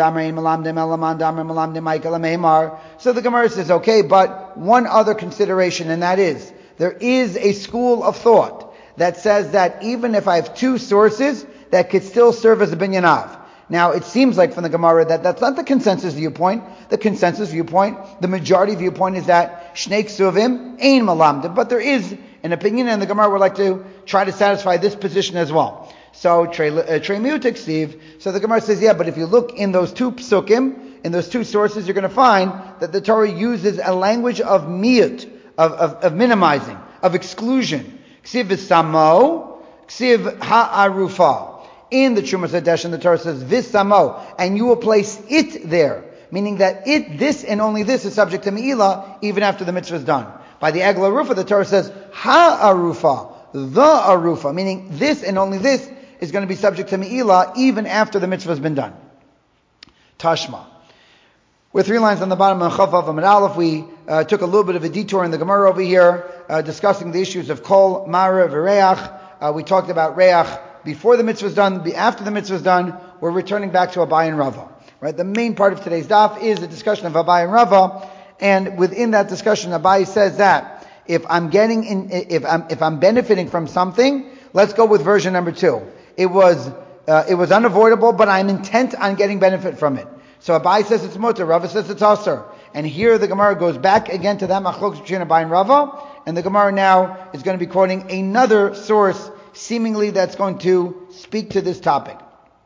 Gemara says, okay, but one other consideration, and that is, there is a school of thought that says that even if I have two sources, that could still serve as a binyanav. Now, it seems like from the Gemara that that's not the consensus viewpoint. The consensus viewpoint, the majority viewpoint is that Shnei Ksuvim Ein Malamdim. But there is an opinion, and the Gemara would like to try to satisfy this position as well. So, Trei Miutik Steve. So the Gemara says, yeah, but if you look in those two psukim, in those two sources, you're going to find that the Torah uses a language of miut, of, of, of minimizing, of exclusion. Ksiv Samo, Ksiv Ha'arufa. In the Trumas Hadeshin, the Torah says, Visamo, and you will place it there. Meaning that it, this, and only this is subject to Me'ilah, even after the mitzvah is done. By the Egla Arufa, the Torah says, Ha'arufa, the Arufa, meaning this and only this is going to be subject to Me'ilah, even after the mitzvah has been done. Tashma. With three lines on the bottom of Chaf Amud Aleph, we uh, took a little bit of a detour in the Gemara over here, uh, discussing the issues of Kol, Mara, V'Reach. Uh, we talked about Reach before the mitzvah is done, after the mitzvah is done. We're returning back to Abai and Rava. Right? The main part of today's daf is a discussion of Abai and Rava, and within that discussion, Abai says that if I'm getting in, if I'm if I'm benefiting from something, let's go with version number two. It was uh, it was unavoidable, but I'm intent on getting benefit from it. So Abai says it's mutter, Rava says it's aser. And here the Gemara goes back again to that machlokes between Abai and Rava, and the Gemara now is going to be quoting another source, seemingly that's going to speak to this topic.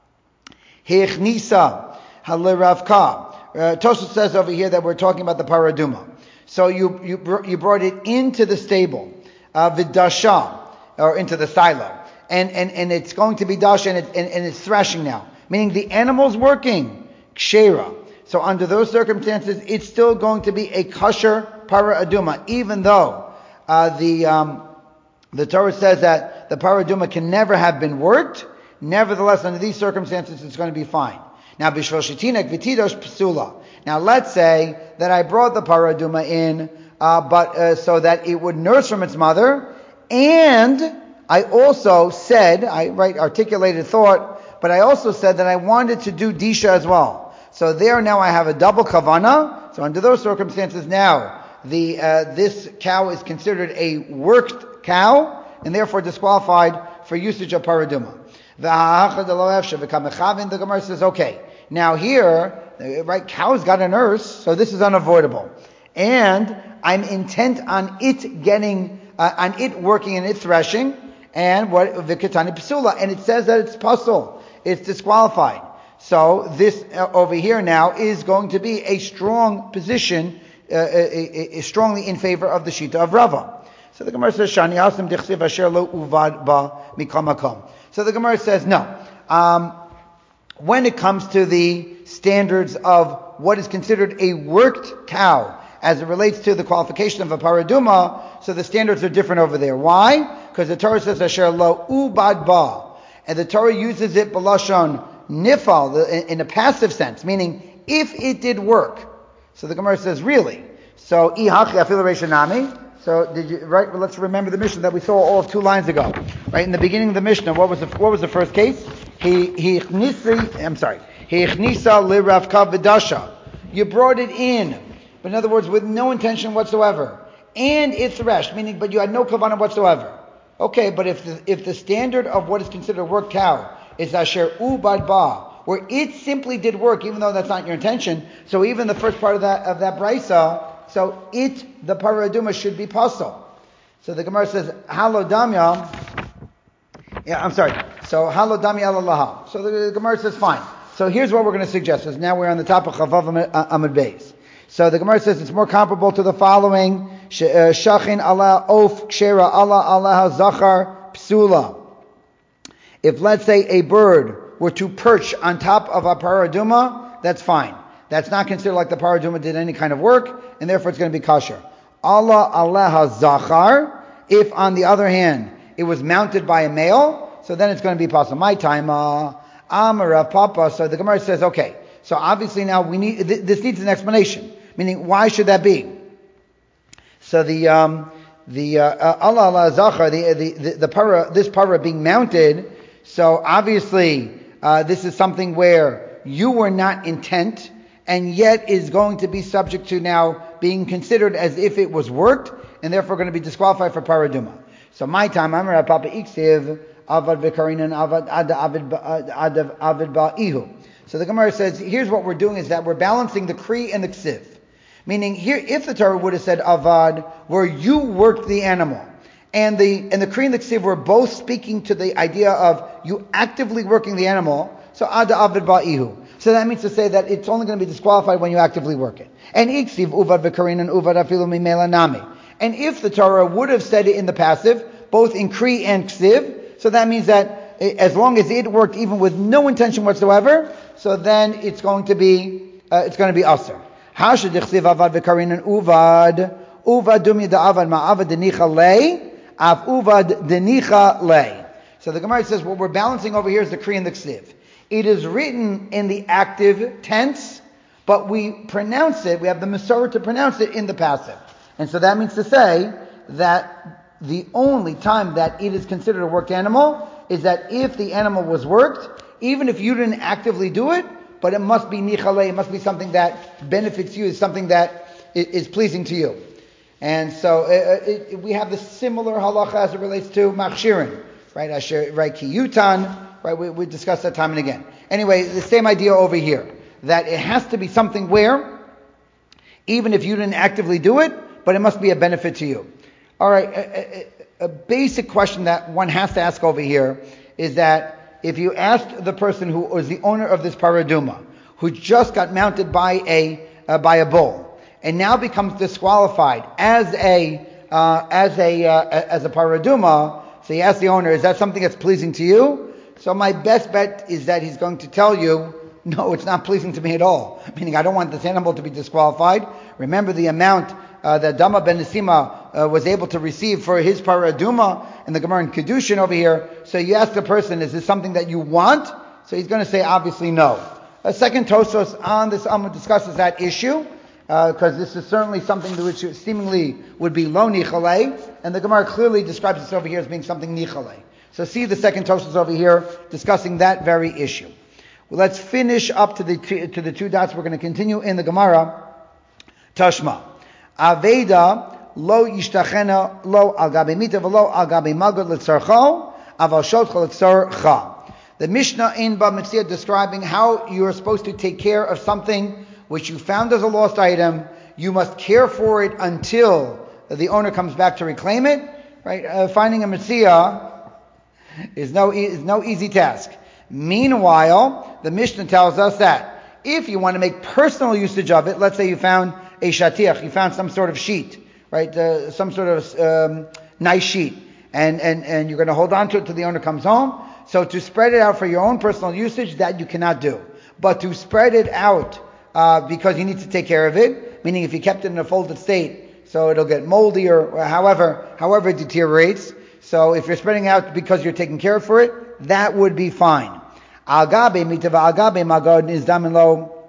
Hechnisa haleravka. Tosfos says over here that we're talking about the paraduma. So you you br- you brought it into the stable, uh, vidasha, or into the silo, and and and it's going to be dasha, and, it, and and it's threshing now, meaning the animal's working. Kshera. So under those circumstances, it's still going to be a kosher para aduma, even though uh, the um, the Torah says that the para aduma can never have been worked. Nevertheless, under these circumstances, it's going to be fine. Now, bishvil shetinek v'tidosh psula. Now, let's say that I brought the para aduma in, uh, but uh, so that it would nurse from its mother, and I also said, I right articulated thought, but I also said that I wanted to do disha as well. So there now I have a double kavana. So under those circumstances now, the uh, this cow is considered a worked cow, and therefore disqualified for usage of paraduma. The Gemara says, okay, now here, right, cow's got a nurse, so this is unavoidable. And I'm intent on it getting, uh, on it working and it threshing, and what, vikatani psula, and it says that it's puzzle, it's disqualified. So this uh, over here now is going to be a strong position, uh, a, a, a strongly in favor of the Shita of Rava. So the Gemara says, Shani asim dichsiv asher lo uvad ba mikam makom. So the Gemara says, no. Um, when it comes to the standards of what is considered a worked cow, as it relates to the qualification of a paraduma, so the standards are different over there. Why? Because the Torah says asher lo ubad ba, and the Torah uses it b'lashon nifal, in a passive sense, meaning if it did work. So the Gemara says, really? So, ihachi afilu reishanami. So, did you, right, well, let's remember the Mishnah that we saw all of two lines ago. Right, in the beginning of the Mishnah, what was the, what was the first case? He, he, chnisi, I'm sorry. He, chnisa li ravka v'dasha. You brought it in, but in other words, with no intention whatsoever. And it threshed, meaning, but you had no kavanah whatsoever. Okay, but if the, if the standard of what is considered a worked cow is asher ubad ba, where it simply did work, even though that's not your intention. So even the first part of that of that brisa, so it, the paraduma, should be pasul. So the Gemara says, halo damya. Yeah, I'm sorry. So halo damya alaha. So the, the Gemara says, fine. So here's what we're going to suggest. Is now we're on the top of Chavav Amud Beis. So the Gemara says it's more comparable to the following: Shachin ala of kshera ala ala zachar psula. If, let's say, a bird were to perch on top of a paraduma, that's fine. That's not considered like the paraduma did any kind of work, and therefore it's going to be kosher. Allah Allah zachar. If, on the other hand, it was mounted by a male, so then it's going to be possible. My time, uh, Amara Papa. So the Gemara says, okay. So obviously now we need th- this needs an explanation. Meaning, why should that be? So the um, the uh, Allah Allah zachar, the the the, the para, this para being mounted. So obviously, uh, this is something where you were not intent, and yet is going to be subject to now being considered as if it was worked, and therefore going to be disqualified for paraduma. So my time, I'm a papa iksiv avad v'karinan avad ad avid ad avid ba'ihu. So the Gemara says, here's what we're doing is that we're balancing the kri and the ksiv. Meaning here, if the Torah would have said avad, where you worked the animal, and the and the kri and the ksiv were both speaking to the idea of you actively working the animal, so ad avid ba'ihu. So that means to say that it's only going to be disqualified when you actively work it. And iksiv uvad v'karinan uvad afilu mimela nami. And if the Torah would have said it in the passive, both in kri and ksiv, so that means that as long as it worked even with no intention whatsoever, so then it's going to be uh, it's going to be aser. Hasha dichsiv avad v'karinan uvad uvad dumi da'avad ma'avad denicha lei af uvad denicha lei. So the Gemara says what we're balancing over here is the kri and the ksiv. It is written in the active tense, but we pronounce it, we have the Masorah to pronounce it in the passive. And so that means to say that the only time that it is considered a worked animal is that if the animal was worked, even if you didn't actively do it, but it must be nichalei, it must be something that benefits you, is something that is pleasing to you. And so uh, it, it, we have the similar halacha as it relates to machshirin, right? Asher, right? Kiyutan. Right, we, we discussed that time and again. Anyway, the same idea over here, that it has to be something where, even if you didn't actively do it, but it must be a benefit to you. All right, a, a, a basic question that one has to ask over here is that if you asked the person who was the owner of this paraduma, who just got mounted by a uh, by a bull, and now becomes disqualified as a uh, as a uh, as a paraduma, so you ask the owner, is that something that's pleasing to you? So my best bet is that he's going to tell you, no, it's not pleasing to me at all. Meaning I don't want this animal to be disqualified. Remember the amount uh, that Dama ben Nesima uh, was able to receive for his paraduma and the Gemara in Kedushin over here. So you ask the person, is this something that you want? So he's going to say, obviously no. A second Tosos on this Amma discusses that issue, because uh, this is certainly something which seemingly would be lo nichalei, and the Gemara clearly describes this over here as being something nichalei. So see the second Tosos over here discussing that very issue. Well, let's finish up to the two, to the two dots. We're going to continue in the Gemara. Tashma. Aveda lo yishtachena lo al gabe mita v'lo al gabe magod l'tzarcho aval shotcha l'tzarcha. The Mishnah in Bava Metzia describing how you are supposed to take care of something which you found as a lost item. You must care for it until the owner comes back to reclaim it. Right? Uh, finding a Metzia is no is no easy task. Meanwhile, the Mishnah tells us that if you want to make personal usage of it, let's say you found a shatiach, you found some sort of sheet, right, uh, some sort of um, nice sheet, and, and, and you're going to hold on to it till the owner comes home. So to spread it out for your own personal usage, that you cannot do. But to spread it out uh, because you need to take care of it, meaning if you kept it in a folded state, so it'll get moldy or, or however however it deteriorates. So if you're spreading out because you're taking care for it, that would be fine. Agabe mitava agabe magod nizdamin lo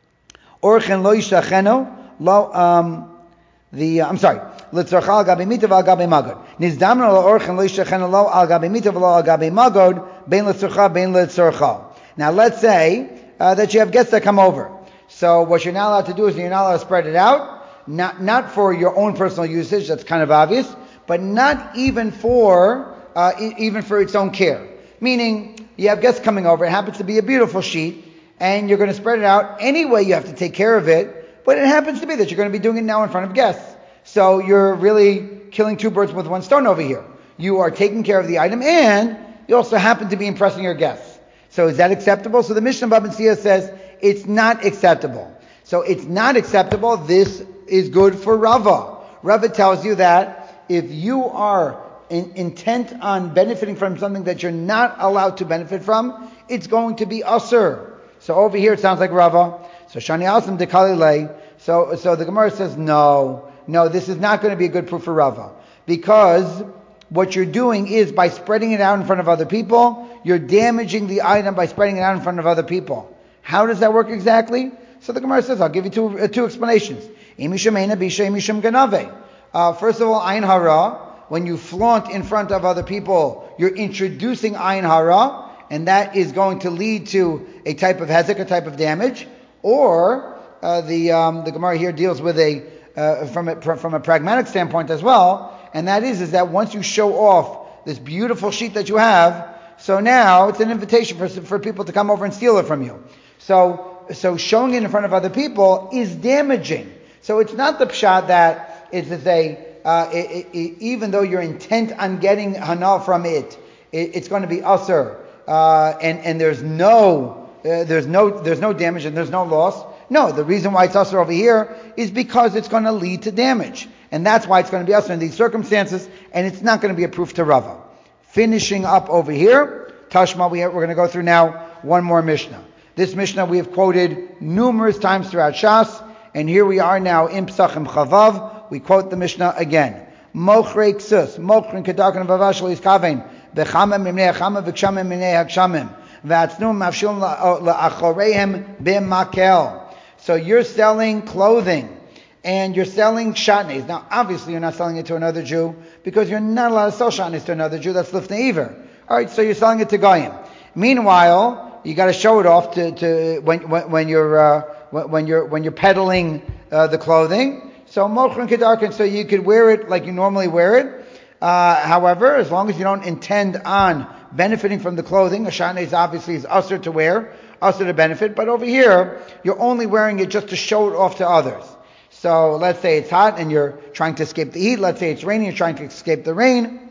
orchen lo yishacheno lo um the uh, I'm sorry litzarcha agabe mitava agabe magod nizdamin lo orchen lo yishacheno lo agabe mitava lo agabe magod bein litzarcha bein litzarcha. Now let's say uh, that you have guests that come over. So what you're not allowed to do is you're not allowed to spread it out, not not for your own personal usage. That's kind of obvious. But not even for uh, e- even for its own care. Meaning, you have guests coming over, it happens to be a beautiful sheet, and you're going to spread it out. Anyway, you have to take care of it, but it happens to be that you're going to be doing it now in front of guests. So you're really killing two birds with one stone over here. You are taking care of the item, and you also happen to be impressing your guests. So is that acceptable? So the Mishnah Bava Metzia says it's not acceptable. So it's not acceptable. This is good for Rava. Rava tells you that if you are in, intent on benefiting from something that you're not allowed to benefit from, it's going to be asur. So over here it sounds like Rava. So Shani Asam Dekalilei. So so the Gemara says no, no, this is not going to be a good proof for Rava, because what you're doing is by spreading it out in front of other people, you're damaging the item by spreading it out in front of other people. How does that work exactly? So the Gemara says, I'll give you two uh, two explanations. Uh, first of all, ayin hara. When you flaunt in front of other people, you're introducing ayin hara. and that is going to lead to a type of hezek, a type of damage, or uh, the um, the Gemara here deals with a uh, from a from a pragmatic standpoint as well, and that is is that once you show off this beautiful sheet that you have, so now it's an invitation for for people to come over and steal it from you. So so showing it in front of other people is damaging. So it's not the pshat that it's to say uh, it, it, it, even though you're intent on getting hana from it, it it's going to be usher, uh, and and there's no uh, there's no there's no damage and there's no loss. No, the reason why it's usher over here is because it's going to lead to damage, and that's why it's going to be usher in these circumstances, and it's not going to be a proof to Rava. Finishing up over here, Tashma, we have, we're going to go through now one more Mishnah. This Mishnah we have quoted numerous times throughout Shas. And here we are now in Psachim Chavav. We quote the Mishnah again. Mochrei ksus, mochrin kedarkan vavashal iskavein, bechamem mimnei hachamem v'kshamem mimnei hakshamem, v'atznum mafshilum la'achoreihem b'makel. So you're selling clothing, and you're selling shatnez. Now, obviously, you're not selling it to another Jew, because you're not allowed to sell shatnez to another Jew. That's lifnei iver. All right, so you're selling it to goyim. Meanwhile, you got to show it off to, to when, when, when you're uh, when you're when you're peddling uh, the clothing. So mochrin kedarkan, so you could wear it like you normally wear it. Uh, however, as long as you don't intend on benefiting from the clothing, a shatnez obviously is usher to wear, usher to benefit. But over here, you're only wearing it just to show it off to others. So let's say it's hot and you're trying to escape the heat. Let's say it's raining, you're trying to escape the rain.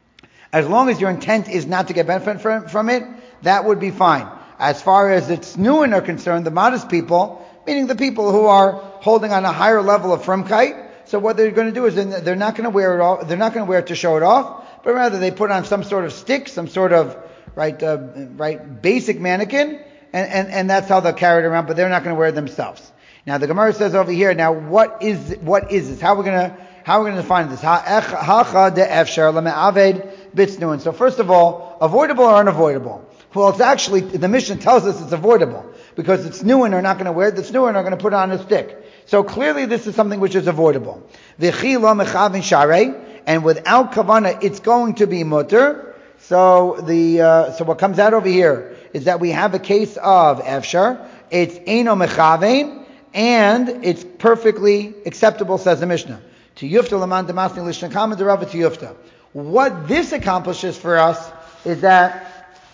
As long as your intent is not to get benefit from, from it, that would be fine. As far as its tznuin are concerned, the modest people, meaning the people who are holding on a higher level of frumkeit, so what they're going to do is they're not going to wear it off. They're not going to wear it to show it off, but rather they put on some sort of stick, some sort of right, uh, right basic mannequin, and, and and that's how they'll carry it around. But they're not going to wear it themselves. Now the Gemara says over here. Now what is what is this? How we're going to how we're going to define this? Hacha de efshar leme'aved bitznuin. So first of all, avoidable or unavoidable? Well, it's actually, the Mishnah tells us it's avoidable, because the tznuin are not going to wear it, the tznuin are going to put it on a stick. So clearly this is something which is avoidable. V'chi lo mechavin sharei, and without kavana, it's going to be mutter. So the, uh, so what comes out over here is that we have a case of efshar, it's eino mechavin, and it's perfectly acceptable, says the Mishnah. To yufta laman demasni lishnakam derava to yufta. What this accomplishes for us is that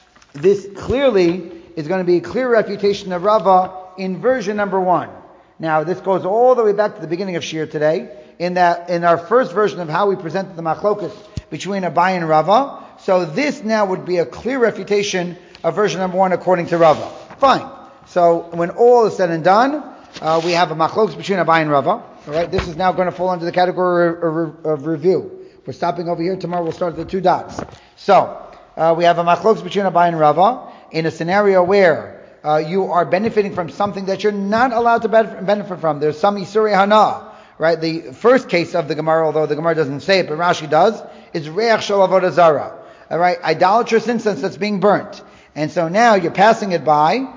this clearly is going to be a clear refutation of Rava in version number one. Now, this goes all the way back to the beginning of Shir today, in that in our first version of how we presented the machlokus between Abai and Rava. So this now would be a clear refutation of version number one according to Rava. Fine. So when all is said and done, uh, we have a machlokus between Abai and Rava. All right. This is now going to fall under the category of, of review. We're stopping over here. Tomorrow we'll start at the two dots. So. Uh, we have a machlokes between Abai and Rava in a scenario where uh, you are benefiting from something that you're not allowed to benefit from. There's some Isurei Hana, right? The first case of the Gemara, although the Gemara doesn't say it, but Rashi does, is Reach Shel Avodah Zarah, all right? Idolatrous incense that's being burnt. And so now you're passing it by,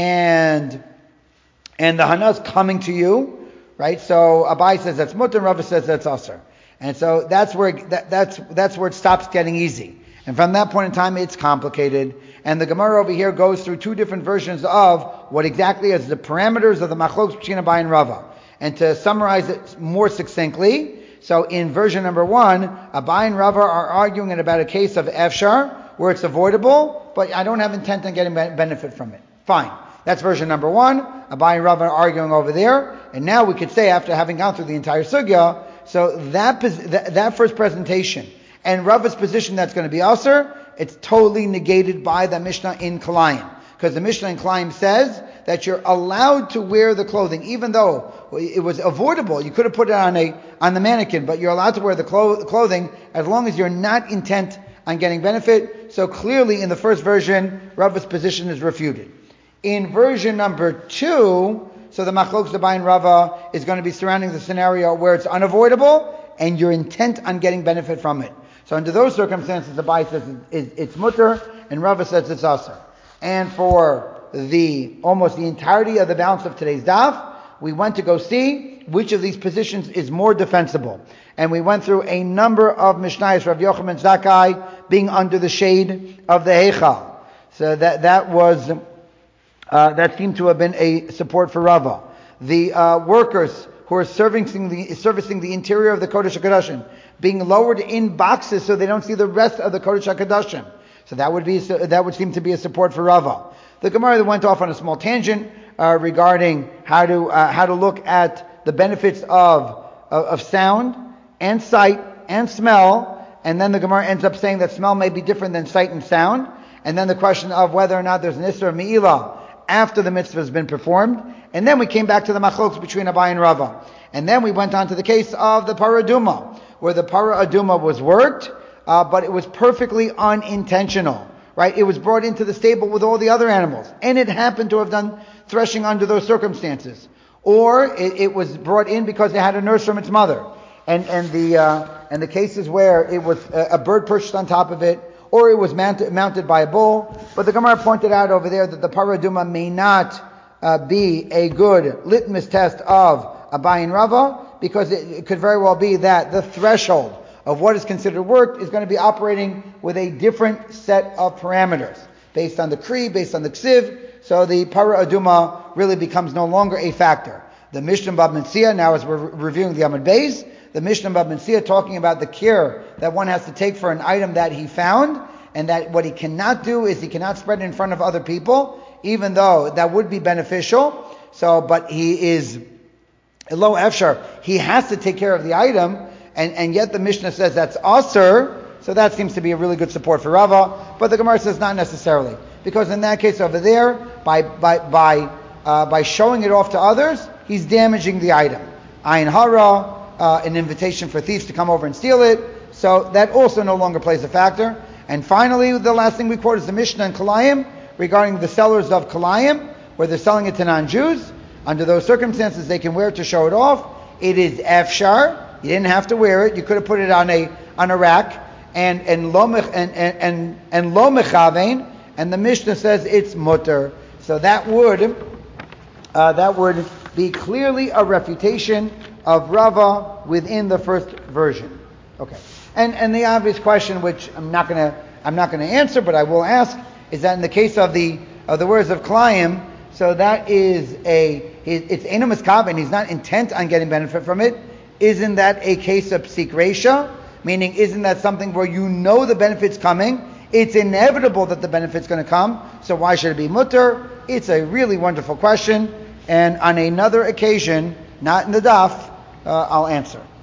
and and the Hana is coming to you, right? So Abai says that's mutter, Rava says that's asur. And so that's where that, that's that's where it stops getting easy. And from that point in time, it's complicated. And the Gemara over here goes through two different versions of what exactly is the parameters of the machlokes between Abai and Rava. And to summarize it more succinctly, so in version number one, Abai and Rava are arguing about a case of efshar, where it's avoidable, but I don't have intent on getting benefit from it. Fine. That's version number one. Abai and Rava are arguing over there. And now we could say, after having gone through the entire sugya, so that, that, that first presentation, and Rava's position that's going to be asur, it's totally negated by the Mishnah in Kalayim. Because the Mishnah in Kalayim says that you're allowed to wear the clothing, even though it was avoidable. You could have put it on a on the mannequin, but you're allowed to wear the clo- clothing as long as you're not intent on getting benefit. So clearly in the first version, Rava's position is refuted. In version number two, so the Machlokes Abai and Rava is going to be surrounding the scenario where it's unavoidable and you're intent on getting benefit from it. So under those circumstances, the Abai says it's mutter, and Rava says it's asur. And for the almost the entirety of the balance of today's daf, we went to go see which of these positions is more defensible. And we went through a number of Mishnayos, Rav Yochanan Zakkai being under the shade of the Heichal. So that that was uh, that seemed to have been a support for Rava. The uh, workers who are servicing the servicing the interior of the Kodesh HaKodashim being lowered in boxes so they don't see the rest of the Kodesh HaKodashim. So that would be that would seem to be a support for Rava. The Gemara went off on a small tangent uh, regarding how to uh, how to look at the benefits of of, of sound and sight and smell, and then the Gemara ends up saying that smell may be different than sight and sound. And then the question of whether or not there's an Isra of Me'ilah after the mitzvah has been performed. And then we came back to the machlokes between Abai and Rava. And then we went on to the case of the Parah Aduma, where the Parah Aduma was worked, uh, but it was perfectly unintentional. Right? It was brought into the stable with all the other animals. And it happened to have done threshing under those circumstances. Or it, it was brought in because it had a nurse from its mother. And, and the, uh, and the cases where it was a, a bird perched on top of it, or it was mounted, mounted by a bull. But the Gemara pointed out over there that the Parah Aduma may not uh, be a good litmus test of Abai and Rava, because it, it could very well be that the threshold of what is considered work is going to be operating with a different set of parameters, based on the Kri, based on the Ksiv. So the Parah Aduma really becomes no longer a factor. The Mishnah Bab Metzia, now as we're reviewing the Amud Beis, the Mishnah Bab Metzia talking about the care that one has to take for an item that he found, and that what he cannot do is he cannot spread it in front of other people, even though that would be beneficial. So, but he is low efshar, he has to take care of the item, and, and yet the Mishnah says that's asur, so that seems to be a really good support for Rava, but the Gemara says not necessarily, because in that case over there, by by by uh, by showing it off to others, he's damaging the item. Ayin hara, Uh, an invitation for thieves to come over and steal it. So that also no longer plays a factor. And finally, the last thing we quote is the Mishnah in Kalayim regarding the sellers of Kalayim, where they're selling it to non-Jews. Under those circumstances, they can wear it to show it off. It is efshar. You didn't have to wear it. You could have put it on a on a rack. And and lo and and and, and lo mechavein. And the Mishnah says it's mutter. So that would uh, that would be clearly a refutation of Rava within the first version. Okay. And and the obvious question, which I'm not gonna I'm not gonna answer, but I will ask, is that in the case of the of the words of Kalayim, so that is a it's Eino Miskaven, he's not intent on getting benefit from it. Isn't that a case of Psik Reisha? Meaning, isn't that something where you know the benefit's coming? It's inevitable that the benefit's going to come, so why should it be mutter? It's a really wonderful question, and on another occasion, not in the daf, Uh, I'll answer.